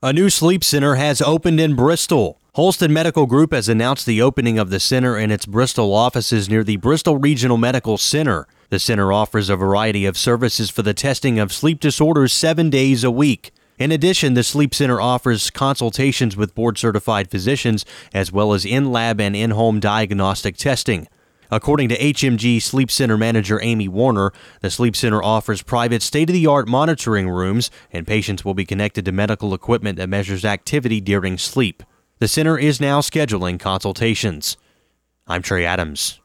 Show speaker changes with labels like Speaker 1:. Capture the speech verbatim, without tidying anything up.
Speaker 1: A new sleep center has opened in Bristol. Holston Medical Group has announced the opening of the center in its Bristol offices near the Bristol Regional Medical Center. The center offers a variety of services for the testing of sleep disorders seven days a week. In addition, the Sleep Center offers consultations with board-certified physicians as well as in-lab and in-home diagnostic testing. According to H M G Sleep Center manager Amy Warner, the Sleep Center offers private state-of-the-art monitoring rooms, and patients will be connected to medical equipment that measures activity during sleep. The center is now scheduling consultations. I'm Trey Adams.